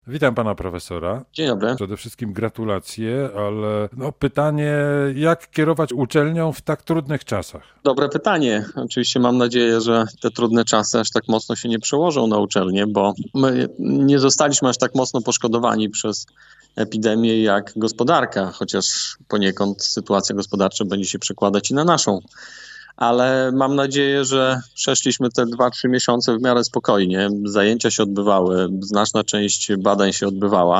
Witam pana profesora. Dzień dobry. Przede wszystkim gratulacje, ale pytanie, jak kierować uczelnią w tak trudnych czasach? Dobre pytanie. Oczywiście mam nadzieję, że te trudne czasy aż tak mocno się nie przełożą na uczelnię, bo my nie zostaliśmy aż tak mocno poszkodowani przez epidemię jak gospodarka, chociaż poniekąd sytuacja gospodarcza będzie się przekładać i na naszą. Ale mam nadzieję, że przeszliśmy te 2-3 miesiące w miarę spokojnie. Zajęcia się odbywały, znaczna część badań się odbywała.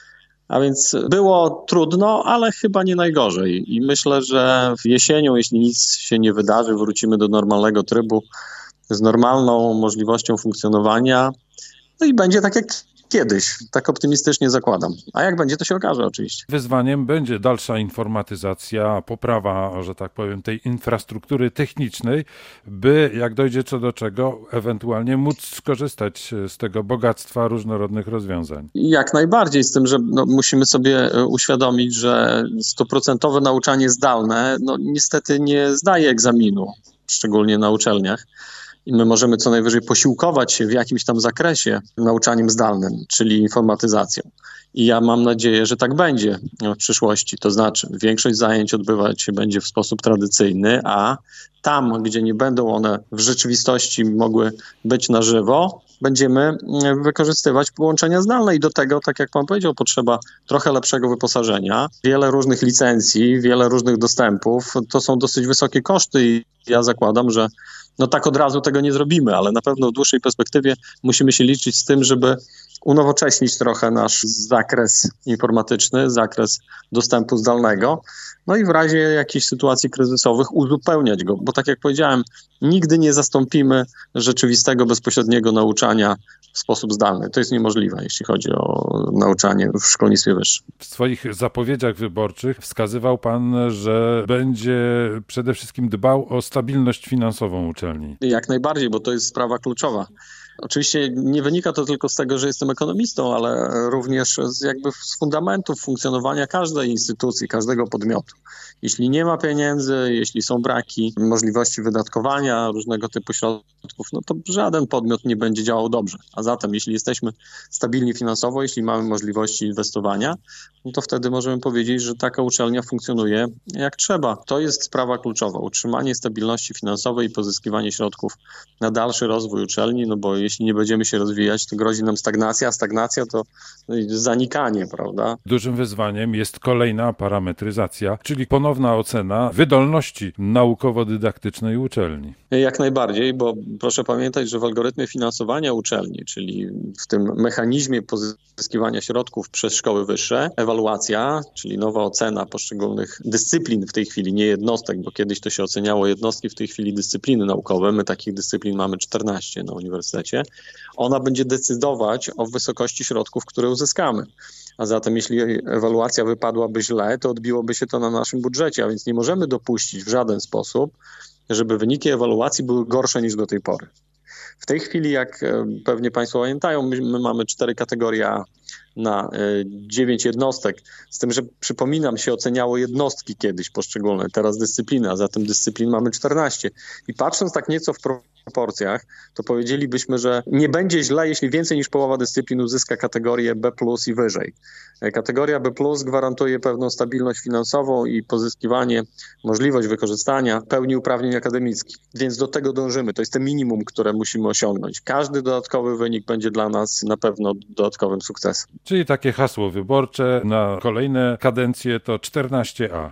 A więc było trudno, ale chyba nie najgorzej. I myślę, że jesienią, jeśli nic się nie wydarzy, wrócimy do normalnego trybu z normalną możliwością funkcjonowania. No i będzie tak jak kiedyś. Tak optymistycznie zakładam. A jak będzie, to się okaże oczywiście. Wyzwaniem będzie dalsza informatyzacja, poprawa, że tak powiem, tej infrastruktury technicznej, by jak dojdzie co do czego, ewentualnie móc skorzystać z tego bogactwa różnorodnych rozwiązań. I jak najbardziej, z tym, że musimy sobie uświadomić, że 100% nauczanie zdalne niestety nie zdaje egzaminu, szczególnie na uczelniach. I my możemy co najwyżej posiłkować się w jakimś tam zakresie nauczaniem zdalnym, czyli informatyzacją. I ja mam nadzieję, że tak będzie w przyszłości. To znaczy, większość zajęć odbywać się będzie w sposób tradycyjny, a tam, gdzie nie będą one w rzeczywistości mogły być na żywo, będziemy wykorzystywać połączenia zdalne i do tego, tak jak pan powiedział, potrzeba trochę lepszego wyposażenia, wiele różnych licencji, wiele różnych dostępów. To są dosyć wysokie koszty i ja zakładam, że tak od razu tego nie zrobimy, ale na pewno w dłuższej perspektywie musimy się liczyć z tym, żeby unowocześnić trochę nasz zakres informatyczny, zakres dostępu zdalnego, no i w razie jakichś sytuacji kryzysowych uzupełniać go, bo tak jak powiedziałem, nigdy nie zastąpimy rzeczywistego, bezpośredniego nauczania w sposób zdalny. To jest niemożliwe, jeśli chodzi o nauczanie w szkolnictwie wyższym. W swoich zapowiedziach wyborczych wskazywał pan, że będzie przede wszystkim dbał o stabilność finansową uczelni. Jak najbardziej, bo to jest sprawa kluczowa. Oczywiście nie wynika to tylko z tego, że jestem ekonomistą, ale również z fundamentów funkcjonowania każdej instytucji, każdego podmiotu. Jeśli nie ma pieniędzy, jeśli są braki możliwości wydatkowania różnego typu środków, to żaden podmiot nie będzie działał dobrze. A zatem, jeśli jesteśmy stabilni finansowo, jeśli mamy możliwości inwestowania, to wtedy możemy powiedzieć, że taka uczelnia funkcjonuje jak trzeba. To jest sprawa kluczowa. Utrzymanie stabilności finansowej i pozyskiwanie środków na dalszy rozwój uczelni, bo jeśli nie będziemy się rozwijać, to grozi nam stagnacja, a stagnacja to zanikanie, prawda? Dużym wyzwaniem jest kolejna parametryzacja, czyli ponowna ocena wydolności naukowo-dydaktycznej uczelni. Jak najbardziej, bo proszę pamiętać, że w algorytmie finansowania uczelni, czyli w tym mechanizmie pozyskiwania środków przez szkoły wyższe, ewaluacja, czyli nowa ocena poszczególnych dyscyplin w tej chwili, nie jednostek, bo kiedyś to się oceniało jednostki, w tej chwili dyscypliny naukowe, my takich dyscyplin mamy 14 na uniwersytecie, ona będzie decydować o wysokości środków, które uzyskamy. A zatem jeśli ewaluacja wypadłaby źle, to odbiłoby się to na naszym budżecie, a więc nie możemy dopuścić w żaden sposób, żeby wyniki ewaluacji były gorsze niż do tej pory. W tej chwili, jak pewnie państwo pamiętają, my mamy 4 kategorie A na 9 jednostek, z tym, że przypominam się, oceniało jednostki kiedyś poszczególne, teraz dyscypliny, a zatem dyscyplin mamy 14. I patrząc tak nieco w proporcjach, to powiedzielibyśmy, że nie będzie źle, jeśli więcej niż połowa dyscyplin uzyska kategorię B+ i wyżej. Kategoria B+ gwarantuje pewną stabilność finansową i pozyskiwanie, możliwość wykorzystania pełni uprawnień akademickich. Więc do tego dążymy. To jest to minimum, które musimy osiągnąć. Każdy dodatkowy wynik będzie dla nas na pewno dodatkowym sukcesem. Czyli takie hasło wyborcze na kolejne kadencje to 14A.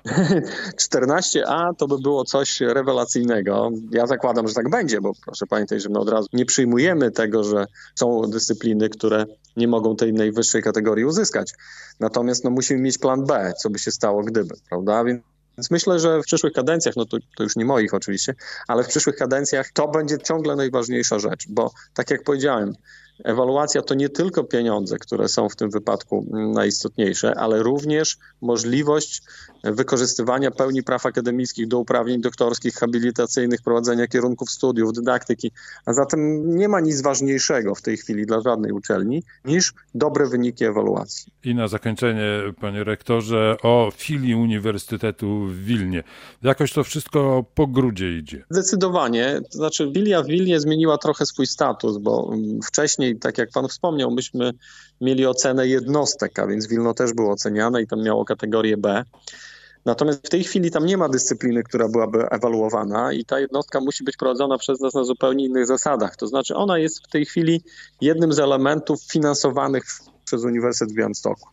14A to by było coś rewelacyjnego. Ja zakładam, że tak będzie, bo proszę pamiętać, że my od razu nie przyjmujemy tego, że są dyscypliny, które nie mogą tej najwyższej kategorii uzyskać. Natomiast musimy mieć plan B, co by się stało gdyby, prawda? Więc myślę, że w przyszłych kadencjach, to już nie moich oczywiście, ale w przyszłych kadencjach to będzie ciągle najważniejsza rzecz, bo tak jak powiedziałem, ewaluacja to nie tylko pieniądze, które są w tym wypadku najistotniejsze, ale również możliwość wykorzystywania pełni praw akademickich do uprawnień doktorskich, habilitacyjnych, prowadzenia kierunków studiów, dydaktyki. A zatem nie ma nic ważniejszego w tej chwili dla żadnej uczelni niż dobre wyniki ewaluacji. I na zakończenie, panie rektorze, o filii Uniwersytetu w Wilnie. Jakoś to wszystko po grudzie idzie. Zdecydowanie. To znaczy filia w Wilnie zmieniła trochę swój status, bo wcześniej wcześniej, tak jak pan wspomniał, myśmy mieli ocenę jednostek, a więc Wilno też było oceniane i tam miało kategorię B. Natomiast w tej chwili tam nie ma dyscypliny, która byłaby ewaluowana i ta jednostka musi być prowadzona przez nas na zupełnie innych zasadach. To znaczy ona jest w tej chwili jednym z elementów finansowanych przez Uniwersytet w Białymstoku.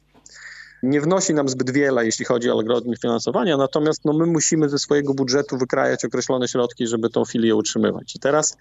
Nie wnosi nam zbyt wiele, jeśli chodzi o algorytmy finansowania, natomiast my musimy ze swojego budżetu wykrajać określone środki, żeby tą filię utrzymywać. I teraz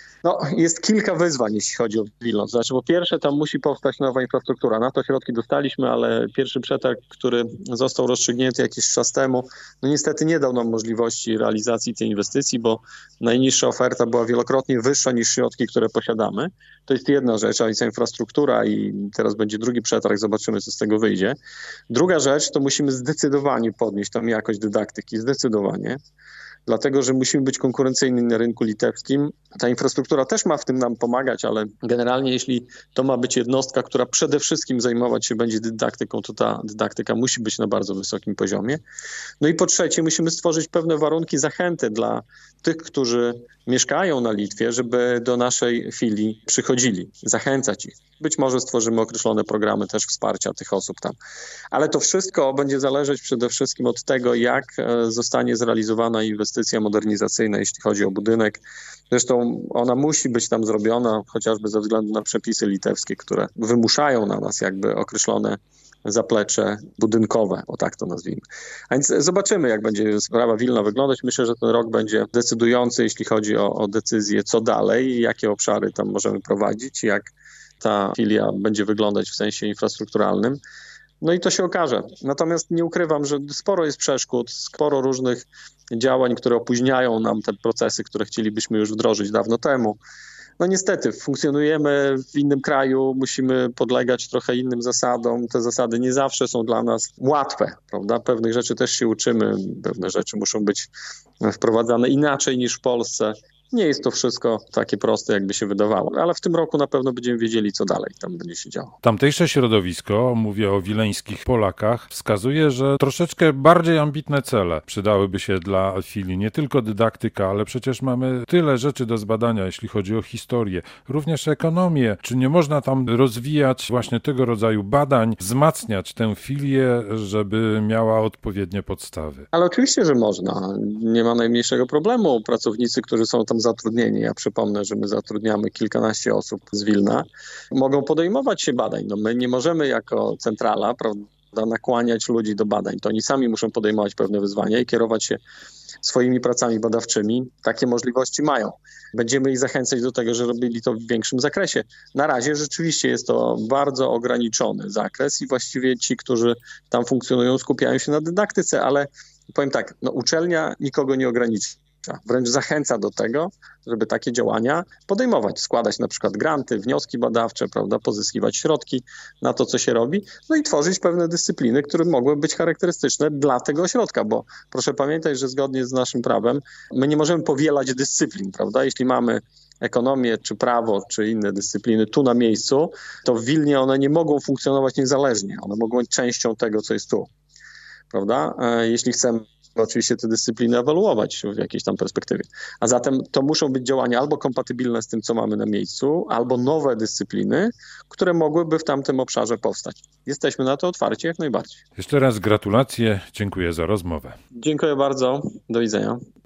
jest kilka wyzwań, jeśli chodzi o Wilno. To znaczy, po pierwsze, tam musi powstać nowa infrastruktura. Na to środki dostaliśmy, ale pierwszy przetarg, który został rozstrzygnięty jakiś czas temu, niestety nie dał nam możliwości realizacji tej inwestycji, bo najniższa oferta była wielokrotnie wyższa niż środki, które posiadamy. To jest jedna rzecz, a więc infrastruktura i teraz będzie drugi przetarg, zobaczymy, co z tego wyjdzie. Druga rzecz, to musimy zdecydowanie podnieść tam jakość dydaktyki, zdecydowanie. Dlatego, że musimy być konkurencyjni na rynku litewskim. Ta infrastruktura też ma w tym nam pomagać, ale generalnie jeśli to ma być jednostka, która przede wszystkim zajmować się będzie dydaktyką, to ta dydaktyka musi być na bardzo wysokim poziomie. No i po trzecie, musimy stworzyć pewne warunki zachęty dla tych, którzy mieszkają na Litwie, żeby do naszej filii przychodzili, zachęcać ich. Być może stworzymy określone programy też wsparcia tych osób tam. Ale to wszystko będzie zależeć przede wszystkim od tego, jak zostanie zrealizowana inwestycja modernizacyjna, jeśli chodzi o budynek. Zresztą ona musi być tam zrobiona, chociażby ze względu na przepisy litewskie, które wymuszają na nas jakby określone zaplecze budynkowe, o tak to nazwijmy. A więc zobaczymy, jak będzie sprawa Wilna wyglądać. Myślę, że ten rok będzie decydujący, jeśli chodzi o decyzję, co dalej, jakie obszary tam możemy prowadzić, jak ta filia będzie wyglądać w sensie infrastrukturalnym. No i to się okaże. Natomiast nie ukrywam, że sporo jest przeszkód, sporo różnych działań, które opóźniają nam te procesy, które chcielibyśmy już wdrożyć dawno temu. Niestety, funkcjonujemy w innym kraju, musimy podlegać trochę innym zasadom. Te zasady nie zawsze są dla nas łatwe, prawda? Pewnych rzeczy też się uczymy, pewne rzeczy muszą być wprowadzane inaczej niż w Polsce. Nie jest to wszystko takie proste, jakby się wydawało, ale w tym roku na pewno będziemy wiedzieli, co dalej tam będzie się działo. Tamtejsze środowisko, mówię o wileńskich Polakach, wskazuje, że troszeczkę bardziej ambitne cele przydałyby się dla filii. Nie tylko dydaktyka, ale przecież mamy tyle rzeczy do zbadania, jeśli chodzi o historię, również ekonomię. Czy nie można tam rozwijać właśnie tego rodzaju badań, wzmacniać tę filię, żeby miała odpowiednie podstawy? Ale oczywiście, że można. Nie ma najmniejszego problemu. Pracownicy, którzy są tam zatrudnieni, ja przypomnę, że my zatrudniamy kilkanaście osób z Wilna, mogą podejmować się badań. My nie możemy jako centrala, prawda, nakłaniać ludzi do badań. To oni sami muszą podejmować pewne wyzwania i kierować się swoimi pracami badawczymi. Takie możliwości mają. Będziemy ich zachęcać do tego, że robili to w większym zakresie. Na razie rzeczywiście jest to bardzo ograniczony zakres i właściwie ci, którzy tam funkcjonują, skupiają się na dydaktyce, ale powiem tak, uczelnia nikogo nie ograniczy. Wręcz zachęca do tego, żeby takie działania podejmować, składać na przykład granty, wnioski badawcze, prawda, pozyskiwać środki na to, co się robi, i tworzyć pewne dyscypliny, które mogły być charakterystyczne dla tego ośrodka, bo proszę pamiętać, że zgodnie z naszym prawem my nie możemy powielać dyscyplin, prawda, jeśli mamy ekonomię, czy prawo, czy inne dyscypliny tu na miejscu, to w Wilnie one nie mogą funkcjonować niezależnie, one mogą być częścią tego, co jest tu, prawda, jeśli chcemy oczywiście te dyscypliny ewaluować w jakiejś tam perspektywie. A zatem to muszą być działania albo kompatybilne z tym, co mamy na miejscu, albo nowe dyscypliny, które mogłyby w tamtym obszarze powstać. Jesteśmy na to otwarci jak najbardziej. Jeszcze raz gratulacje, dziękuję za rozmowę. Dziękuję bardzo, do widzenia.